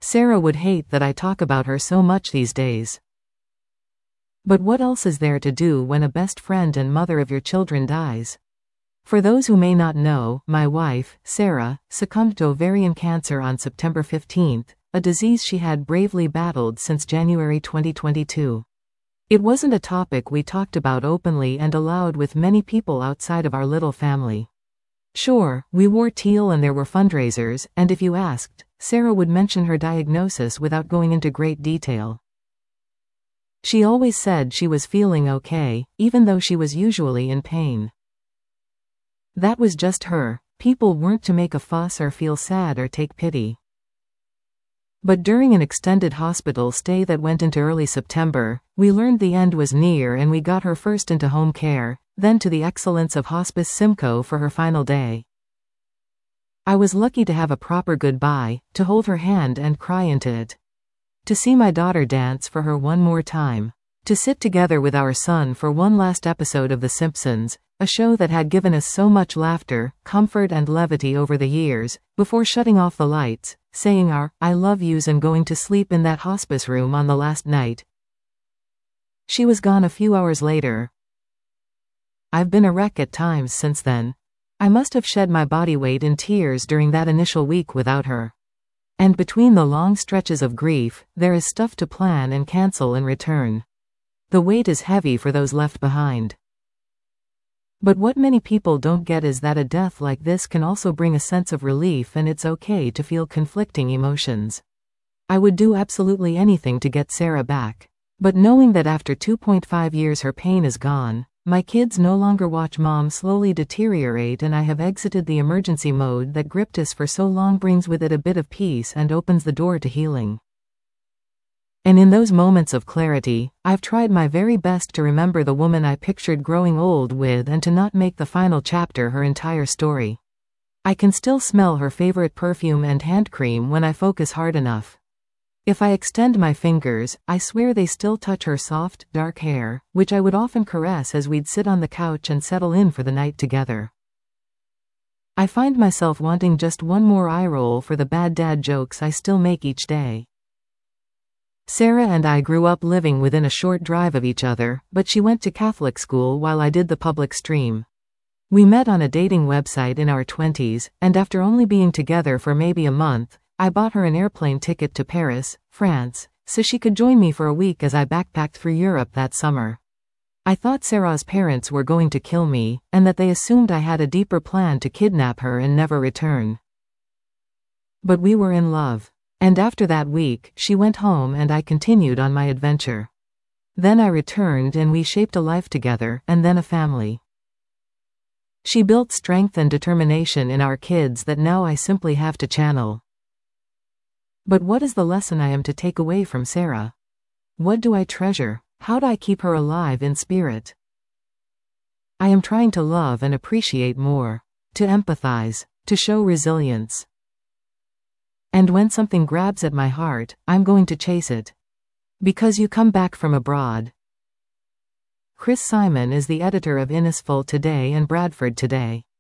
Sarah would hate that I talk about her so much these days. But what else is there to do when a best friend and mother of your children dies? For those who may not know, my wife, Sarah, succumbed to ovarian cancer on September 15, a disease she had bravely battled since January 2022. It wasn't a topic we talked about openly and aloud with many people outside of our little family. Sure, we wore teal and there were fundraisers, and if you asked, Sarah would mention her diagnosis without going into great detail. She always said she was feeling okay, even though she was usually in pain. That was just her. People weren't to make a fuss or feel sad or take pity. But during an extended hospital stay that went into early September, we learned the end was near and we got her first into home care, then to the excellence of Hospice Simcoe for her final day. I was lucky to have a proper goodbye, to hold her hand and cry into it. To see my daughter dance for her one more time. To sit together with our son for one last episode of The Simpsons, a show that had given us so much laughter, comfort and levity over the years, before shutting off the lights, saying our I love yous and going to sleep in that hospice room on the last night. She was gone a few hours later. I've been a wreck at times since then. I must have shed my body weight in tears during that initial week without her. And between the long stretches of grief, there is stuff to plan and cancel in return. The weight is heavy for those left behind. But what many people don't get is that a death like this can also bring a sense of relief, and it's okay to feel conflicting emotions. I would do absolutely anything to get Sarah back. But knowing that after 2.5 years her pain is gone, my kids no longer watch mom slowly deteriorate and I have exited the emergency mode that gripped us for so long brings with it a bit of peace and opens the door to healing. And in those moments of clarity, I've tried my very best to remember the woman I pictured growing old with and to not make the final chapter her entire story. I can still smell her favorite perfume and hand cream when I focus hard enough. If I extend my fingers, I swear they still touch her soft, dark hair, which I would often caress as we'd sit on the couch and settle in for the night together. I find myself wanting just one more eye roll for the bad dad jokes I still make each day. Sarah and I grew up living within a short drive of each other, but she went to Catholic school while I did the public stream. We met on a dating website in our 20s, and after only being together for maybe a month, I bought her an airplane ticket to Paris, France, so she could join me for a week as I backpacked through Europe that summer. I thought Sarah's parents were going to kill me, and that they assumed I had a deeper plan to kidnap her and never return. But we were in love. And after that week, she went home and I continued on my adventure. Then I returned and we shaped a life together, and then a family. She built strength and determination in our kids that now I simply have to channel. But what is the lesson I am to take away from Sarah? What do I treasure? How do I keep her alive in spirit? I am trying to love and appreciate more, to empathize, to show resilience. And when something grabs at my heart, I'm going to chase it. Because you come back from abroad. Chris Simon is the editor of Innisful Today and Bradford Today.